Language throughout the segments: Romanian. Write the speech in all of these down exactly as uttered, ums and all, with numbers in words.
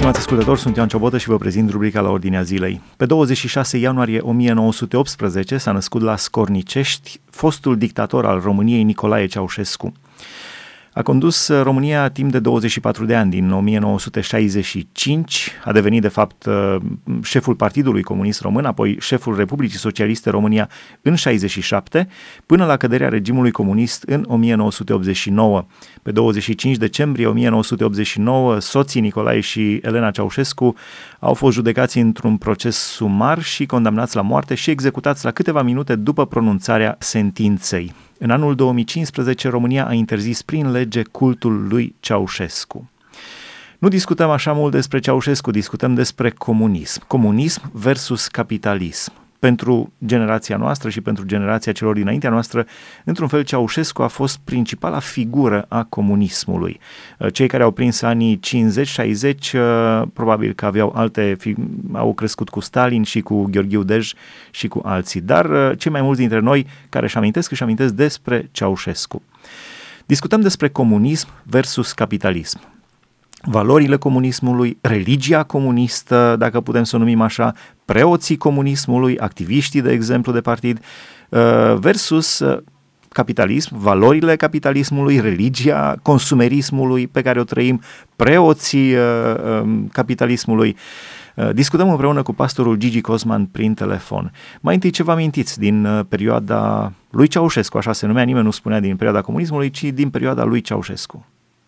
Stimați ascultători, sunt Ioan Ciobotă și vă prezint rubrica La Ordinea Zilei. Pe douăzeci și șase ianuarie o mie nouă sute optsprezece s-a născut la Scornicești fostul dictator al României Nicolae Ceaușescu. A condus România timp de douăzeci și patru de ani, din o mie nouă sute șaizeci și cinci, a devenit de fapt șeful Partidului Comunist Român, apoi șeful Republicii Socialiste România în șaizeci și șapte, până la căderea regimului comunist în o mie nouă sute optzeci și nouă. Pe douăzeci și cinci decembrie o mie nouă sute optzeci și nouă, soții Nicolae și Elena Ceaușescu au fost judecați într-un proces sumar și condamnați la moarte și executați la câteva minute după pronunțarea sentinței. În anul două mii cincisprezece, România a interzis prin lege cultul lui Ceaușescu. Nu discutăm așa mult despre Ceaușescu, discutăm despre comunism. Comunism versus capitalism. Pentru generația noastră și pentru generația celor dinaintea noastră, într-un fel, Ceaușescu a fost principala figură a comunismului. Cei care au prins anii cincizeci șaizeci, probabil că aveau alte, au crescut cu Stalin și cu Gheorghiu Dej și cu alții, dar cei mai mulți dintre noi care își amintesc, își amintesc despre Ceaușescu. Discutăm despre comunism versus capitalism. Valorile comunismului, religia comunistă, dacă putem să o numim așa, preoții comunismului, activiștii, de exemplu, de partid, versus capitalism, valorile capitalismului, religia consumerismului pe care o trăim, preoții capitalismului. Discutăm împreună cu pastorul Gigi Cosman prin telefon. Mai întâi, ce vă amintiți din perioada lui Ceaușescu, așa se numea, nimeni nu spunea din perioada comunismului, ci din perioada lui Ceaușescu.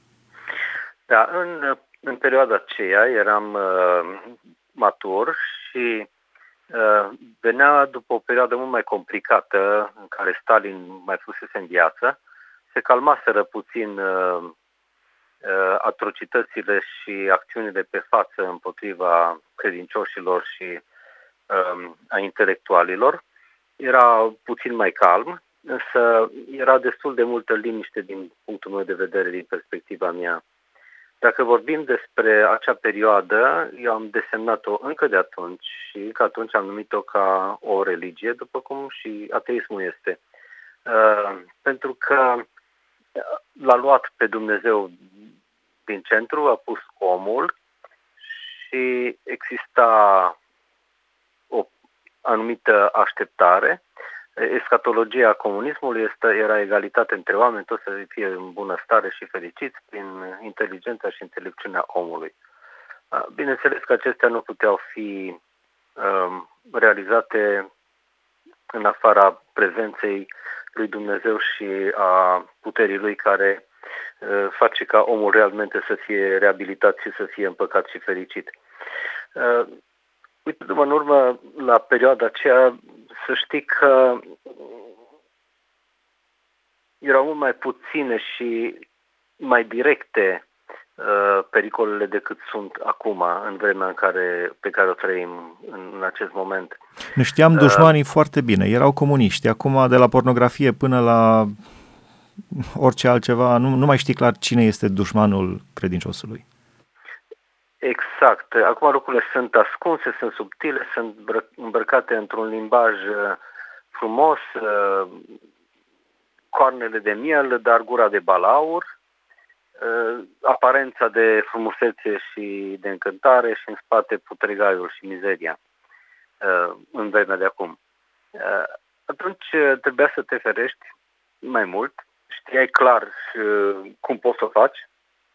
Da, în, în perioada aceea eram uh, matur și uh, venea după o perioadă mult mai complicată în care Stalin mai fusese în viață, se calmaseră puțin uh, uh, atrocitățile și acțiunile pe față împotriva credincioșilor și uh, a intelectualilor. Era puțin mai calm, însă era destul de multă liniște din punctul meu de vedere, din perspectiva mea. Dacă vorbim despre acea perioadă, eu am desemnat-o încă de atunci și că atunci am numit-o ca o religie, după cum și ateismul este. Uh, pentru că l-a luat pe Dumnezeu din centru, a pus omul și exista o anumită așteptare. Escatologia comunismului este, era egalitate între oameni, toți să fie în bunăstare și fericiți prin inteligența și înțelepciunea omului. Bineînțeles că acestea nu puteau fi um, realizate în afara prezenței lui Dumnezeu și a puterii lui care uh, face ca omul realmente să fie reabilitat și să fie împăcat și fericit. Uh, Uite-mă în urmă la perioada aceea, să știi că erau mult mai puține și mai directe uh, pericolele decât sunt acum, în vremea în care, pe care o trăim în, în acest moment. Ne știam dușmanii uh, foarte bine, erau comuniști. Acum, de la pornografie până la orice altceva, nu, nu mai știi clar cine este dușmanul credinciosului. Exact. Acum lucrurile sunt ascunse, sunt subtile, sunt îmbrăcate într-un limbaj frumos, coarnele de miel, dar gura de balaur, aparența de frumusețe și de încântare și în spate putregaiul și mizeria în vremea de acum. Atunci trebuia să te ferești mai mult, știai clar cum poți să o faci,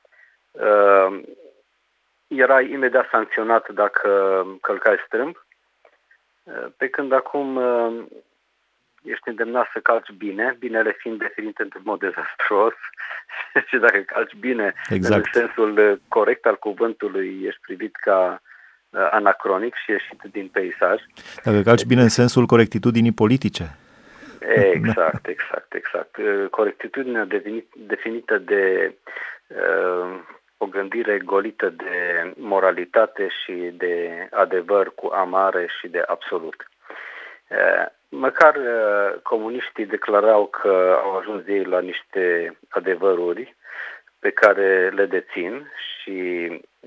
erai imediat sancționat dacă călcai strâmb, pe când acum ești îndemnat să calci bine, binele fiind definit într-un mod dezastruos și dacă calci bine, exact, în sensul corect al cuvântului, ești privit ca anacronic și ieșit din peisaj. Dacă calci bine în sensul corectitudinii politice. Exact, exact, exact. Corectitudinea definită de uh, o gândire golită de moralitate și de adevăr cu amare și de absolut. Măcar comuniștii declarau că au ajuns ei la niște adevăruri pe care le dețin și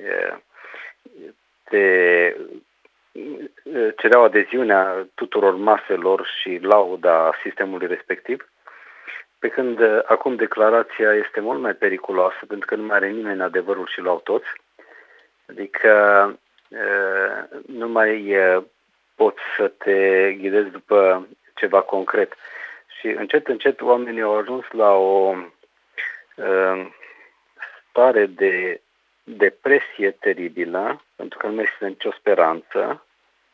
te cereau adeziunea tuturor maselor și lauda sistemului respectiv, pe când acum declarația este mult mai periculoasă, pentru că nu mai are nimeni adevărul și l-au toți, Adică nu mai poți să te ghidezi după ceva concret. Și încet, încet oamenii au ajuns la o stare de depresie teribilă, pentru că nu mai este nicio speranță.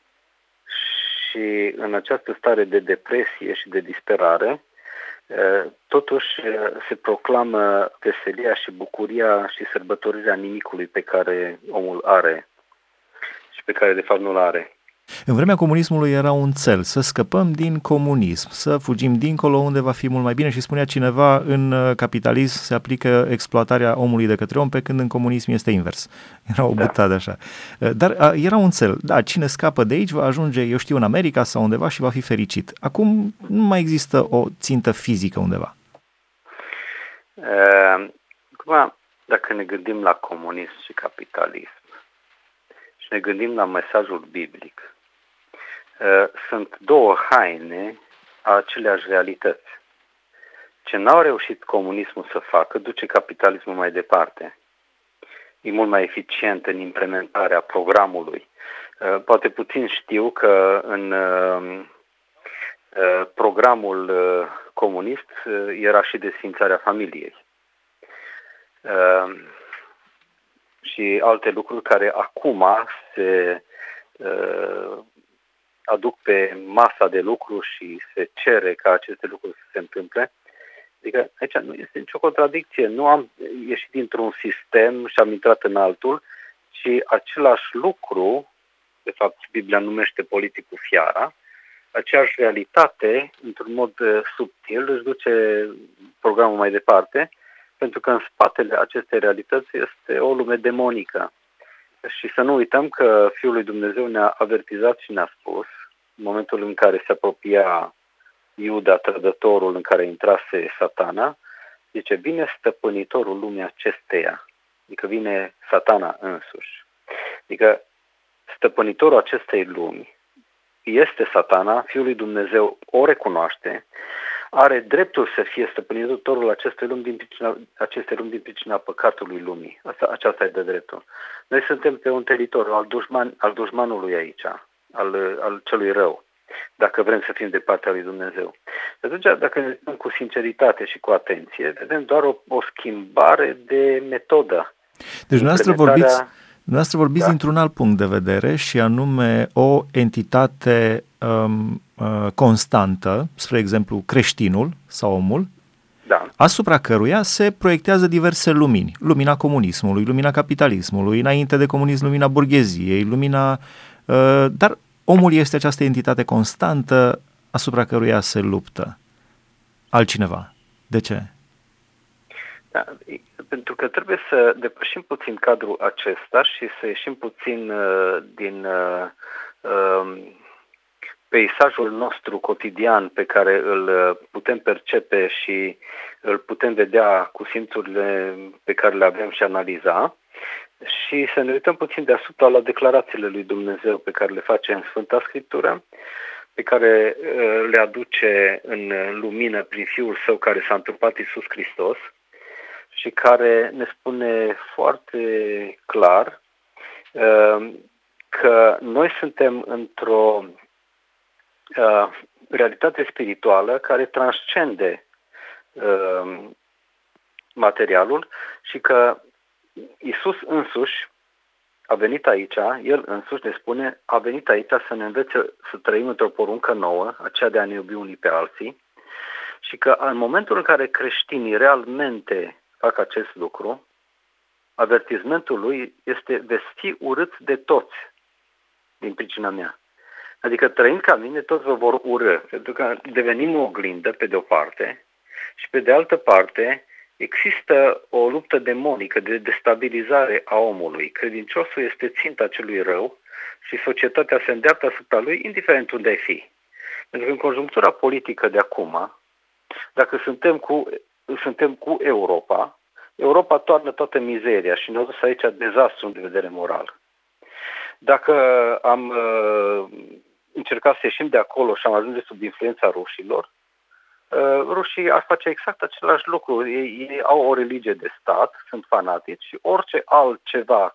Și în această stare de depresie și de disperare, totuși se proclamă veselia și bucuria și sărbătorirea nimicului pe care omul are și pe care de fapt nu-l are. În vremea comunismului era un cel, să scăpăm din comunism, să fugim dincolo unde va fi mult mai bine și spunea cineva, în capitalism se aplică exploatarea omului de către om, pe când în comunism este invers. Era o butadă așa. Dar era un cel, da, cine scapă de aici va ajunge, eu știu, în America sau undeva și va fi fericit. Acum nu mai există o țintă fizică undeva. Acum, dacă ne gândim la comunism și capitalism și ne gândim la mesajul biblic, sunt două haine a aceleași realități. Ce n-au reușit comunismul să facă, duce capitalismul mai departe. E mult mai eficient în implementarea programului. Poate puțin știu că în programul comunist era și desfințarea familiei. Și alte lucruri care acum se aduc pe masa de lucru și se cere ca aceste lucruri să se întâmple. Adică aici nu este nicio contradicție. Nu am ieșit dintr-un sistem și am intrat în altul, ci același lucru, de fapt Biblia numește politicul fiara, aceeași realitate, într-un mod subtil, își duce programul mai departe, pentru că în spatele acestei realități este o lume demonică. Și să nu uităm că Fiul lui Dumnezeu ne-a avertizat și ne-a spus, în momentul în care se apropia Iuda, trădătorul în care intrase Satana, zice, vine stăpânitorul lumii acesteia, adică vine Satana însuși. Adică stăpânitorul acestei lumi este Satana, Fiul lui Dumnezeu o recunoaște, are dreptul să fie stăpânitorul acestei lumi din pricina, acestei lumi din pricina păcatului lumii. Asta, aceasta e de dreptul. Noi suntem pe un teritoriu al, dușman, al dușmanului aici, al, al celui rău, dacă vrem să fim de partea lui Dumnezeu. Atunci, dacă ne uităm cu sinceritate și cu atenție, vedem doar o, o schimbare de metodă. Deci dumneavoastră vorbiți, dumneavoastră vorbiți da. dintr-un alt punct de vedere și anume o entitate um, uh, constantă, spre exemplu creștinul sau omul, da. asupra căruia se proiectează diverse lumini. Lumina comunismului, lumina capitalismului, înainte de comunism lumina burgheziei, lumina... Uh, dar omul este această entitate constantă asupra căruia se luptă altcineva. De ce? Da, pentru că trebuie să depășim puțin cadrul acesta și să ieșim puțin uh, din uh, uh, peisajul nostru cotidian pe care îl putem percepe și îl putem vedea cu simțurile pe care le avem și analiza și să ne uităm puțin deasupra la declarațiile lui Dumnezeu pe care le face în Sfânta Scriptură, pe care uh, le aduce în lumină prin Fiul Său care s-a întrupat, Iisus Hristos, și care ne spune foarte clar uh, că noi suntem într-o uh, realitate spirituală care transcende uh, materialul și că Iisus însuși a venit aici, El însuși ne spune, a venit aici să ne învețe să trăim într-o poruncă nouă, aceea de a ne iubi unii pe alții, și că în momentul în care creștinii realmente fac acest lucru, avertismentul lui este veți fi urâți de toți din pricina mea. Adică trăind ca mine, toți vă vor urâ, pentru că devenim o oglindă pe de-o parte și pe de altă parte există o luptă demonică de destabilizare a omului. Credinciosul este ținta celui rău și societatea se îndeaptă asupra lui, indiferent unde ai fi. Pentru că în conjunctura politică de acum, dacă suntem cu, suntem cu Europa, Europa toarnă toată mizeria și ne-a dus aici dezastru de vedere moral. Dacă am uh, încercat să ieșim de acolo și am ajunge sub influența rușilor, uh, rușii ar face exact același lucru. Ei, ei au o religie de stat, sunt fanatici și orice altceva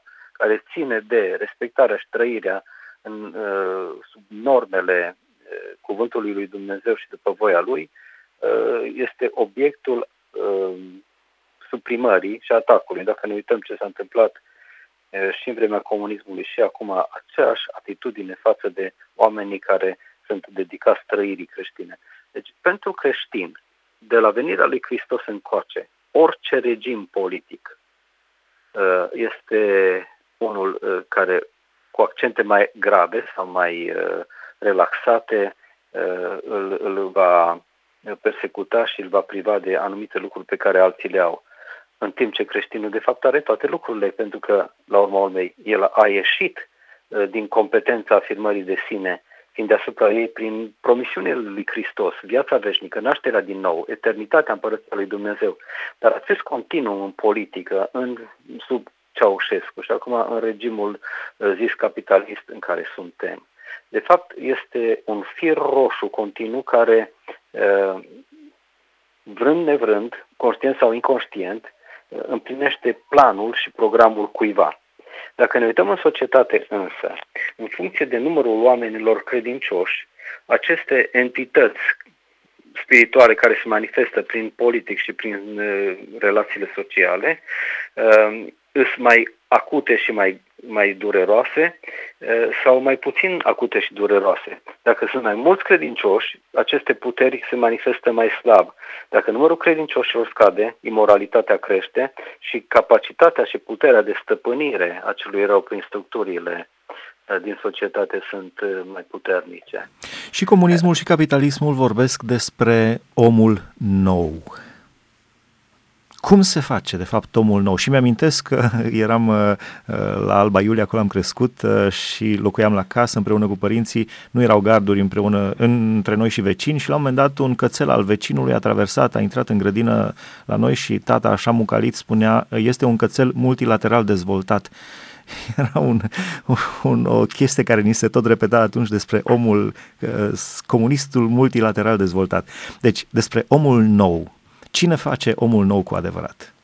care ține de respectarea și trăirea în, sub normele cuvântului lui Dumnezeu și după voia lui, este obiectul suprimării și atacului. Dacă ne uităm ce s-a întâmplat și în vremea comunismului și acum, aceeași atitudine față de oamenii care sunt dedicați trăirii creștine. Deci, pentru creștin, de la venirea lui Hristos încoace, orice regim politic este unul care, cu accente mai grave sau mai relaxate, îl, îl va persecuta și îl va priva de anumite lucruri pe care alții le au. În timp ce creștinul, de fapt, are toate lucrurile, pentru că, la urma urmei, el a ieșit din competența afirmării de sine, fiind deasupra ei prin promisiunile lui Hristos, viața veșnică, nașterea din nou, eternitatea împărăției lui Dumnezeu. Dar acest continuum în politică, în, sub Ceaușescu și acum în regimul zis capitalist în care suntem, de fapt este un fir roșu continuu care, vrând nevrând, conștient sau inconștient, împlinește planul și programul cuiva. Dacă ne uităm în societate însă, în funcție de numărul oamenilor credincioși, aceste entități spirituale care se manifestă prin politic și prin uh, relațiile sociale, uh, sunt mai acute și mai, mai dureroase uh, sau mai puțin acute și dureroase. Dacă sunt mai mulți credincioși, aceste puteri se manifestă mai slab. Dacă numărul credincioșilor scade, imoralitatea crește și capacitatea și puterea de stăpânire a celui rău prin structurile din societate sunt mai puternice. Și comunismul și capitalismul vorbesc despre omul nou. Cum se face, de fapt, omul nou? Și mi-amintesc că eram la Alba Iulia, acolo am crescut și locuiam la casă împreună cu părinții, nu erau garduri împreună între noi și vecini și la un moment dat un cățel al vecinului a traversat, a intrat în grădină la noi și tata, așa mucalit, spunea, este un cățel multilateral dezvoltat. Era un, un, o chestie care ni se tot repeta atunci despre omul, comunistul multilateral dezvoltat. Deci, despre omul nou. Cine face omul nou cu adevărat?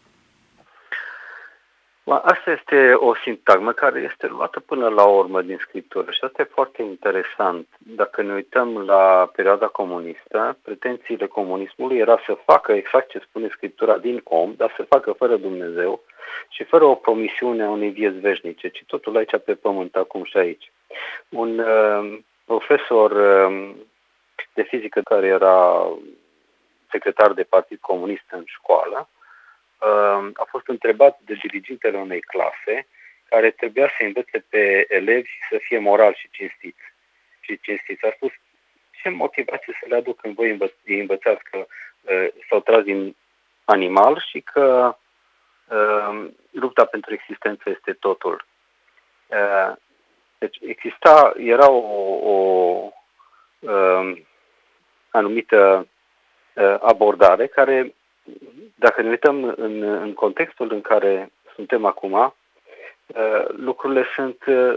Asta este o sintagmă care este luată până la urmă din Scriptură și asta e foarte interesant. Dacă ne uităm la perioada comunistă, pretențiile comunismului era să facă exact ce spune Scriptura din om, dar să facă fără Dumnezeu și fără o promisiune a unei vieți veșnice, ci totul aici pe pământ, acum și aici. Un uh, profesor uh, de fizică care era secretar de partid comunist în școală, a fost întrebat de dirigintele unei clase care trebuia să învețe pe elevi să fie moral și cinstiți. Și cinstiți. A spus, ce motivație să le aduc când voi învăț- învățați că uh, s-au tras din animal și că uh, lupta pentru existență este totul. Uh, deci exista, era o, o uh, anumită uh, abordare care, dacă ne uităm în, în contextul în care suntem acum, uh, lucrurile sunt, uh,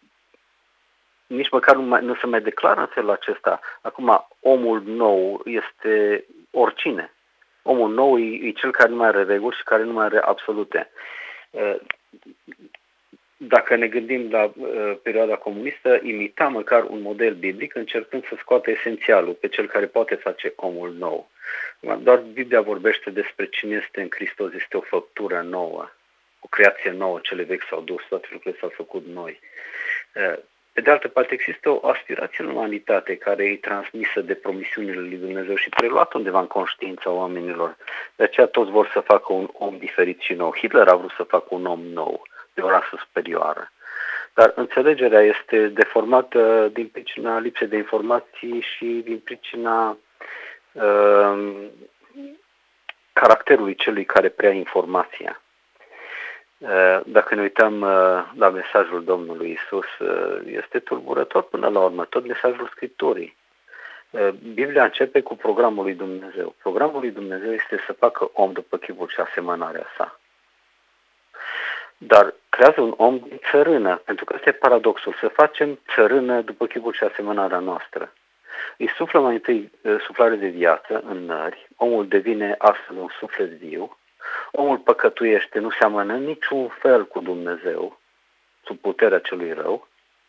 nici măcar nu, mai, nu se mai declară în felul acesta. Acum, omul nou este oricine. Omul nou e, e cel care nu mai are reguli și care nu mai are absolute. Uh, dacă ne gândim la uh, perioada comunistă, imita măcar un model biblic, încercând să scoată esențialul pe cel care poate face omul nou. Doar Biblia vorbește despre cine este în Hristos, este o făptură nouă, o creație nouă, cele vechi s-au dus, toate lucrurile s-au făcut noi. Pe de altă parte, există o aspirație în umanitate care e transmisă de promisiunile lui Dumnezeu și preluată undeva în conștiința oamenilor. De aceea toți vor să facă un om diferit și nou. Hitler a vrut să facă un om nou, de o rasă superioară. Dar înțelegerea este deformată din pricina lipsei de informații și din pricina uh, caracterului celui care preia informația. Uh, dacă ne uităm uh, la mesajul Domnului Isus, uh, este tulburător până la urmă, tot mesajul Scripturii. Uh, Biblia începe cu programul lui Dumnezeu. Programul lui Dumnezeu este să facă om după chipul și asemănarea sa. Dar creează un om din țărână, pentru că ăsta e paradoxul, să facem țărână după chipul și asemănarea noastră. Îi suflă mai întâi suflare de viață în nări, omul devine astfel un suflet viu, omul păcătuiește, nu seamănă în niciun fel cu Dumnezeu, sub puterea celui rău.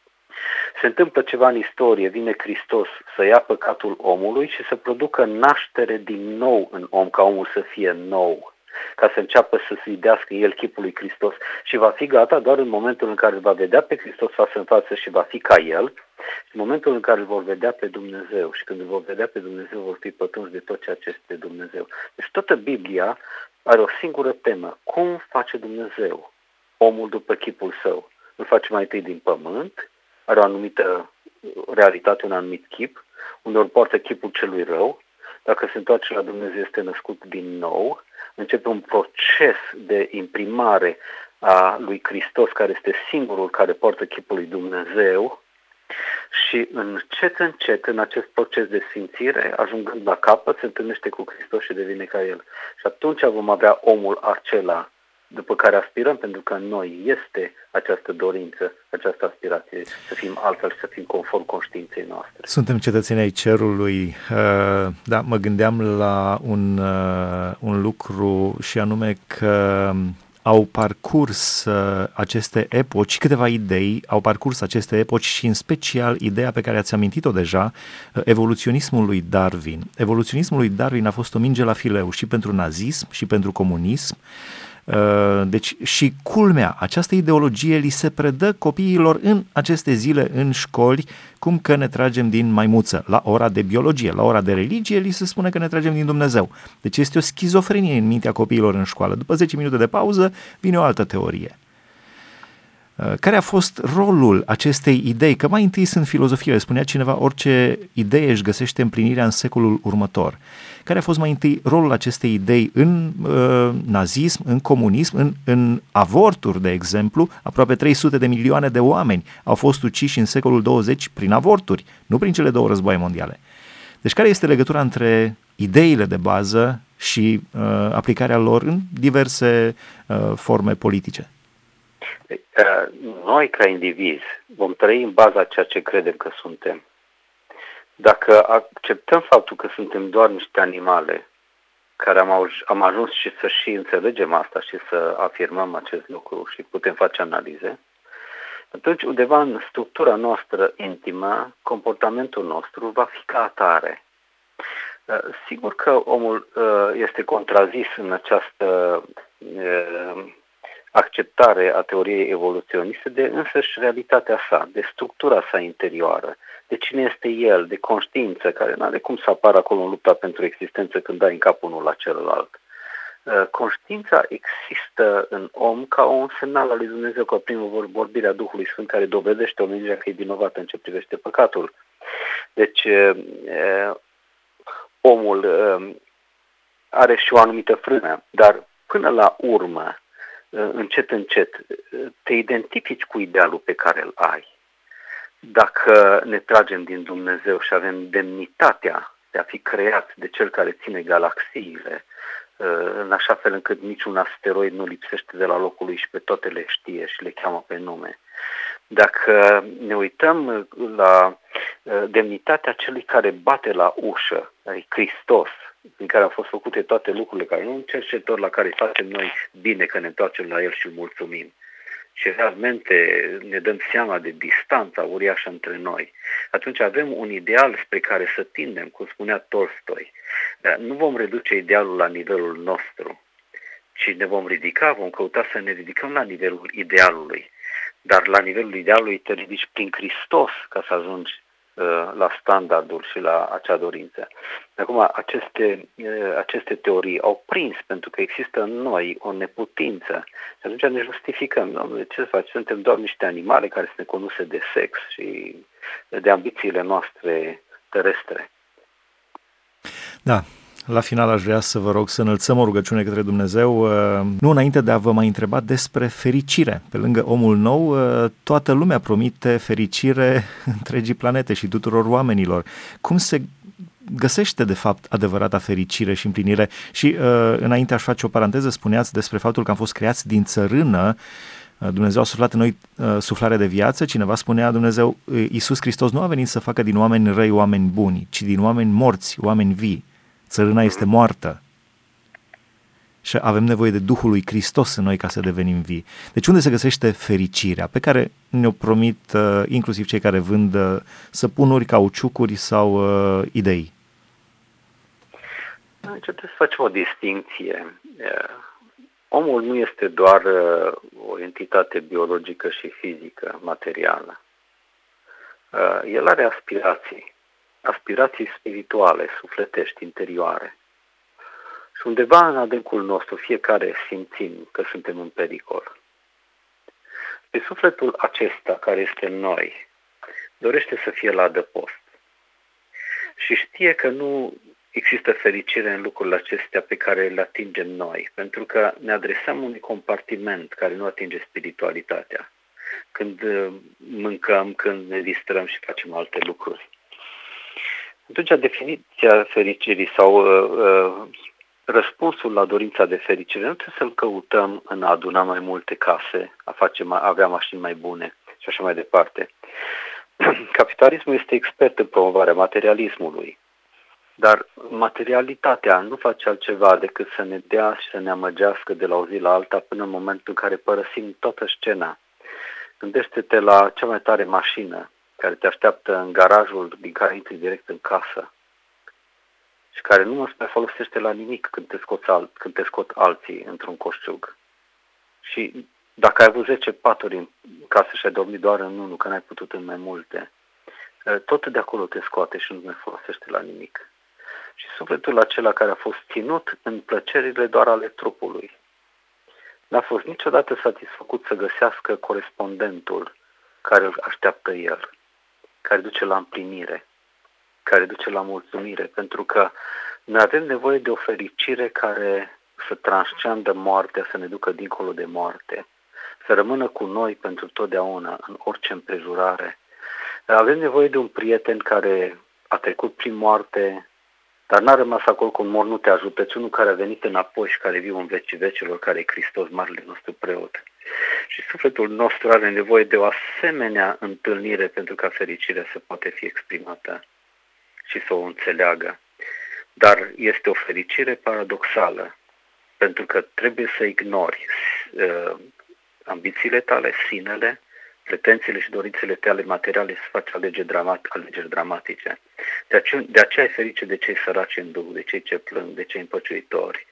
Se întâmplă ceva în istorie, vine Hristos să ia păcatul omului și să producă naștere din nou în om, ca omul să fie nou, ca să înceapă să sfidească el chipul lui Hristos și va fi gata doar în momentul în care îl va vedea pe Hristos față în față și va fi ca el, în momentul în care îl vor vedea pe Dumnezeu și când îl vor vedea pe Dumnezeu vor fi pătrunși de tot ceea ce este Dumnezeu. Deci toată Biblia are o singură temă: cum face Dumnezeu omul după chipul său? Îl face mai întâi din pământ, are o anumită realitate, un anumit chip, uneori poartă chipul celui rău, dacă se întoarce la Dumnezeu este născut din nou, începe un proces de imprimare a lui Hristos, care este singurul care poartă chipul lui Dumnezeu și încet, încet, în acest proces de sfințire, ajungând la capăt, se întâlnește cu Hristos și devine ca El. Și atunci vom avea omul acela după care aspirăm, pentru că în noi este această dorință, această aspirație, să fim altfel, să fim conform conștiinței noastre. Suntem cetățeni ai cerului. Da, mă gândeam la un, un lucru și anume că au parcurs aceste epoci, câteva idei, au parcurs aceste epoci și în special ideea pe care ați amintit-o deja, evoluționismul lui Darwin. Evoluționismul lui Darwin a fost o minge la fileu și pentru nazism și pentru comunism. Deci și culmea, această ideologie li se predă copiilor în aceste zile în școli, cum că ne tragem din maimuță. La ora de biologie, la ora de religie, li se spune că ne tragem din Dumnezeu. Deci este o schizofrenie în mintea copiilor în școală. După zece minute de pauză vine o altă teorie. Care a fost rolul acestei idei? Că mai întâi sunt filozofie, spunea cineva, orice idee își găsește împlinirea în secolul următor. Care a fost mai întâi rolul acestei idei în uh, nazism, în comunism, în, în avorturi, de exemplu? Aproape trei sute de milioane de oameni au fost uciși în secolul douăzeci prin avorturi, nu prin cele două războaie mondiale. Deci care este legătura între ideile de bază și uh, aplicarea lor în diverse uh, forme politice? Noi, ca indivizi, vom trăi în baza a ceea ce credem că suntem. Dacă acceptăm faptul că suntem doar niște animale care am, auj- am ajuns și să și înțelegem asta și să afirmăm acest lucru și putem face analize, atunci undeva în structura noastră intimă, comportamentul nostru va fi ca atare. Sigur că omul este contrazis în această acceptare a teoriei evoluționiste de însăși realitatea sa, de structura sa interioară, de cine este el, de conștiință, care nu are cum să apară acolo în lupta pentru existență când dai în cap unul la celălalt. Conștiința există în om ca un semnal al lui Dumnezeu, ca prin vorbirea Duhului Sfânt care dovedește omenirea că e vinovată în ce privește păcatul. Deci, omul are și o anumită frână, dar până la urmă, încet, încet, te identifici cu idealul pe care îl ai. Dacă ne tragem din Dumnezeu și avem demnitatea de a fi creat de Cel care ține galaxiile, în așa fel încât niciun asteroid nu lipsește de la locul lui și pe toate le știe și le cheamă pe nume. Dacă ne uităm la demnitatea celui care bate la ușă, adică Hristos, în care au fost făcute toate lucrurile, care nu un cercetor la care îi facem noi bine că ne întoarcem la el și îl mulțumim. Și realmente ne dăm seama de distanța uriașă între noi. Atunci avem un ideal spre care să tindem, cum spunea Tolstoi. Dar nu vom reduce idealul la nivelul nostru, ci ne vom ridica, vom căuta să ne ridicăm la nivelul idealului. Dar la nivelul idealului te ridici prin Hristos ca să ajungi la standardul și la acea dorință. Acum, aceste, aceste teorii au prins pentru că există în noi o neputință și atunci ne justificăm. Dom'le, ce să faci? Suntem doar niște animale care sunt conduse de sex și de ambițiile noastre terestre. Da. La final aș vrea să vă rog să înălțăm o rugăciune către Dumnezeu, nu înainte de a vă mai întreba despre fericire. Pe lângă omul nou, toată lumea promite fericire întregii planete și tuturor oamenilor. Cum se găsește, de fapt, adevărata fericire și împlinire? Și înainte aș face o paranteză, spuneați despre faptul că am fost creați din țărână, Dumnezeu a suflat în noi suflare de viață, cineva spunea, Dumnezeu, Iisus Hristos nu a venit să facă din oameni răi oameni buni, ci din oameni morți, oameni vii. Țărâna este moartă. și avem nevoie de Duhul lui Hristos în noi ca să devenim vii. Deci unde se găsește fericirea pe care ne-o promit uh, inclusiv cei care vând uh, săpunuri, cauciucuri sau uh, idei? Deci trebuie să facem o distinție. Omul nu este doar o entitate biologică și fizică, materială. El are aspirații, aspirații spirituale, sufletești, interioare. Și undeva în adâncul nostru, fiecare simțim că suntem în pericol. Pe sufletul acesta care este în noi, dorește să fie la adăpost. Și știe că nu există fericire în lucrurile acestea pe care le atingem noi, pentru că ne adresăm unui compartiment care nu atinge spiritualitatea. Când mâncăm, când ne distrăm și facem alte lucruri. Atunci, definiția fericirii sau uh, răspunsul la dorința de fericire nu trebuie să-l căutăm în a aduna mai multe case, a face mai, avea mașini mai bune și așa mai departe. Capitalismul este expert în promovarea materialismului, dar materialitatea nu face altceva decât să ne dea și să ne amăgească de la o zi la alta până în momentul în care părăsim toată scena. Gândește-te la cea mai tare mașină care te așteaptă în garajul din care intri direct în casă și care nu mă mai folosește la nimic când te, scoți alt, când te scot alții într-un coșciug. Și dacă ai avut zece paturi în casă și ai dormit doar în unul, că n-ai putut în mai multe, tot de acolo te scoate și nu mai folosește la nimic. Și sufletul acela care a fost ținut în plăcerile doar ale trupului n-a fost niciodată satisfăcut să găsească corespondentul care îl așteaptă el, care duce la împlinire, care duce la mulțumire, pentru că noi avem nevoie de o fericire care să transcendă moartea, să ne ducă dincolo de moarte, să rămână cu noi pentru totdeauna, în orice împrejurare. Avem nevoie de un prieten care a trecut prin moarte, dar n-a rămas acolo cu un mormânt, ajută, ci unul care a venit înapoi și care viu în vecii vecilor, care e Hristos, marele nostru preot. Și sufletul nostru are nevoie de o asemenea întâlnire pentru ca fericirea să poate fi exprimată și să o înțeleagă. Dar este o fericire paradoxală, pentru că trebuie să ignori uh, ambițiile tale, sinele, pretențiile și dorințele tale materiale, să faci alegeri, dramat, alegeri dramatice. De aceea, de aceea ai ferice de cei săraci în duh, de cei ce plâng, de cei împăciuitori,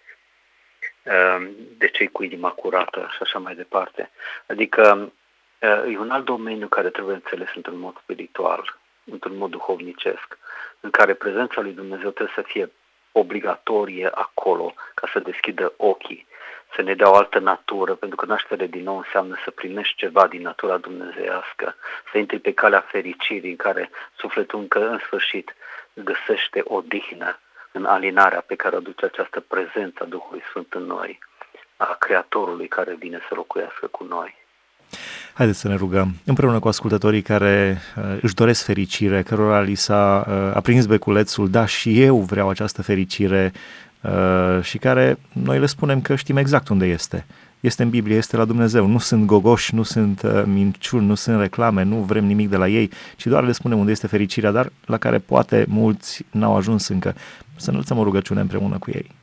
de cei cu inima curată și așa mai departe. Adică e un alt domeniu care trebuie înțeles într-un mod spiritual, într-un mod duhovnicesc, în care prezența lui Dumnezeu trebuie să fie obligatorie acolo, ca să deschidă ochii, să ne dea o altă natură, pentru că naștere din nou înseamnă să primești ceva din natura dumnezeiască, să intri pe calea fericirii în care sufletul încă în sfârșit găsește odihnă în alinarea pe care o aduce această prezență a Duhului Sfânt în noi, a Creatorului care vine să locuiască cu noi. Haideți să ne rugăm împreună cu ascultătorii care uh, își doresc fericire, cărora li s-a uh, aprins beculețul, da, și eu vreau această fericire, uh, și care noi le spunem că știm exact unde este. Este în Biblie, este la Dumnezeu. Nu sunt gogoși, nu sunt uh, minciuni, nu sunt reclame, nu vrem nimic de la ei, ci doar le spunem unde este fericirea, dar la care poate mulți n-au ajuns încă. Să înălțăm o rugăciune împreună cu ei.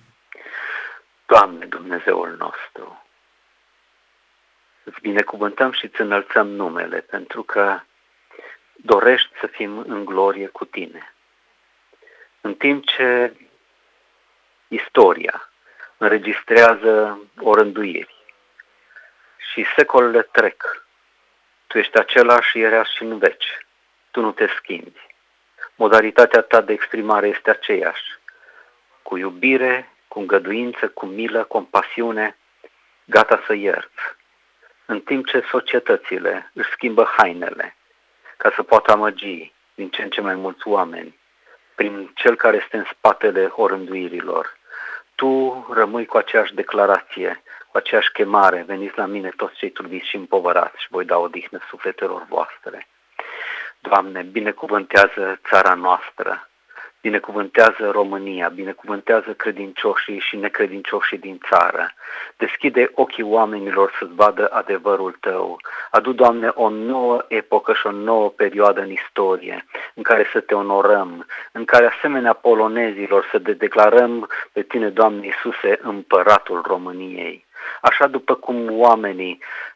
Doamne, Dumnezeul nostru, îți binecuvântăm și îți înălțăm numele, pentru că dorești să fim în glorie cu tine. În timp ce istoria înregistrează orânduiri și secolele trec, tu ești același ieri și în veci, tu nu te schimbi. Modalitatea ta de exprimare este aceeași, cu iubire, cu îngăduință, cu milă, compasiune, gata să ierți. În timp ce societățile își schimbă hainele ca să poată amăgi din ce în ce mai mulți oameni prin cel care este în spatele orânduirilor, tu rămâi cu aceeași declarație, cu aceeași chemare: veniți la mine toți cei trudiți și împovărați și voi da odihnă sufletelor voastre. Doamne, binecuvântează țara noastră, binecuvântează România, binecuvântează credincioșii și necredincioșii din țară. Deschide ochii oamenilor să-ți vadă adevărul Tău. Adu, Doamne, o nouă epocă și o nouă perioadă în istorie, în care să Te onorăm, în care, asemenea polonezilor, să te declarăm pe Tine, Doamne Iisuse, împăratul României. Așa după cum oamenii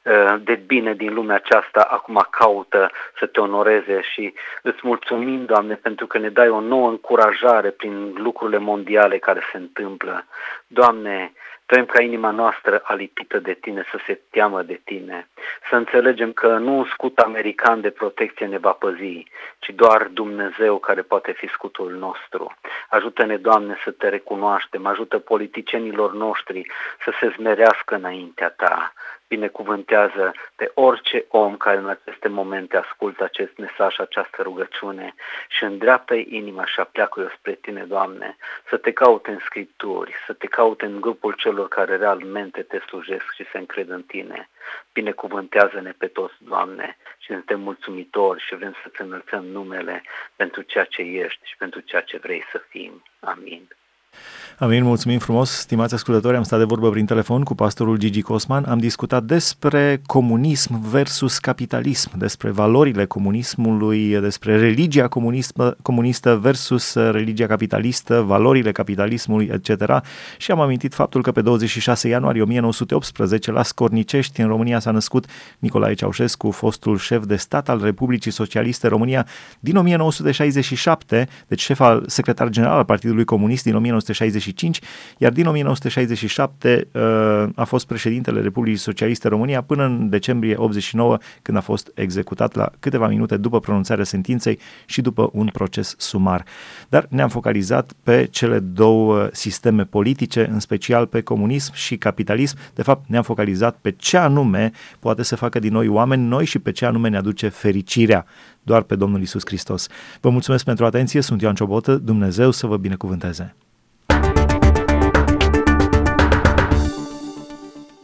de bine din lumea aceasta acum caută să Te onoreze și îți mulțumim, Doamne, pentru că ne dai o nouă încurajare prin lucrurile mondiale care se întâmplă. Doamne, vrem ca inima noastră alipită de Tine să se teamă de Tine, să înțelegem că nu un scut american de protecție ne va păzi, ci doar Dumnezeu care poate fi scutul nostru. Ajută-ne, Doamne, să Te recunoaștem, ajută politicienilor noștri să se smerească înaintea Ta. Binecuvântează pe orice om care în aceste momente ascultă acest mesaj și această rugăciune și îndreaptă-i inima și apleacă-i spre Tine, Doamne, să Te caute în Scripturi, să Te caute în grupul celor care realmente Te slujesc și se încred în Tine. Binecuvântează-ne pe toți, Doamne, și suntem mulțumitori și vrem să-Ți înălțăm numele pentru ceea ce ești și pentru ceea ce vrei să fim. Amin. Amin, mulțumim frumos, stimați ascultători, am stat de vorbă prin telefon cu pastorul Gigi Cosman, am discutat despre comunism versus capitalism, despre valorile comunismului, despre religia comunistă versus religia capitalistă, valorile capitalismului, et cetera. Și am amintit faptul că pe douăzeci și șase ianuarie o mie nouă sute optsprezece la Scornicești, în România, s-a născut Nicolae Ceaușescu, fostul șef de stat al Republicii Socialiste România din o mie nouă sute șaizeci și șapte, deci șef al secretar general al Partidului Comunist din o mie nouă sute șaizeci și cinci, iar din o mie nouă sute șaizeci și șapte a fost președintele Republicii Socialiste România până în decembrie optzeci și nouă, când a fost executat la câteva minute după pronunțarea sentinței și după un proces sumar. Dar ne-am focalizat pe cele două sisteme politice, în special pe comunism și capitalism. De fapt, ne-am focalizat pe ce anume poate să facă din noi oameni noi și pe ce anume ne aduce fericirea, doar pe Domnul Iisus Hristos. Vă mulțumesc pentru atenție, sunt Ioan Ciobotă, Dumnezeu să vă binecuvânteze!